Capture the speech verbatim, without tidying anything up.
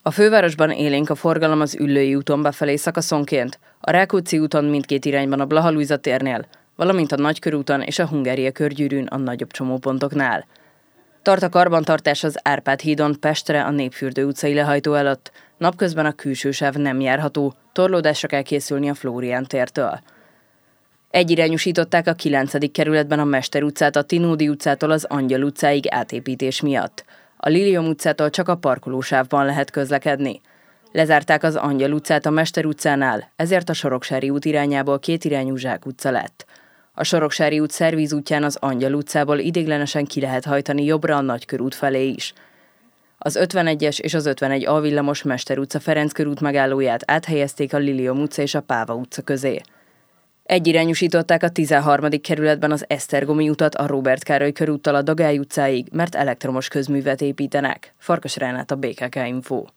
A fővárosban élénk a forgalom az Üllői úton befelé szakaszonként, a Rákóczi úton mindkét irányban a Blaha Lujza térnél, valamint a Nagykörúton és a Hungária körgyűrűn a nagyobb csomópontoknál. Tart a karbantartás az Árpád hídon Pestre a Népfürdő utcai lehajtó előtt, napközben a külső sáv nem járható, torlódásra kell készülni a Flórián tértől. Egyirányosították a kilencedik kerületben a Mester utcát a Tinódi utcától az Angyal utcáig átépítés miatt. A Lilium utcától csak a parkolósávban lehet közlekedni. Lezárták az Angyal utcát a Mester utcánál, ezért a Soroksári út irányából kétirányú Zsák utca lett. A Soroksári út szervízútján az Angyal utcából idéglenesen ki lehet hajtani jobbra a Nagykörút felé is. Az ötvenegyes és az ötvenegy A villamos Mester utca Ferenc körút megállóját áthelyezték a Lilium utca és a Páva utca közé. Egyirányosították a tizenharmadik kerületben az Esztergomi utat a Róbert Károly körúttal a Dagály utcáig, mert elektromos közművet építenek. Farkas Renát, a bé ká ká Info.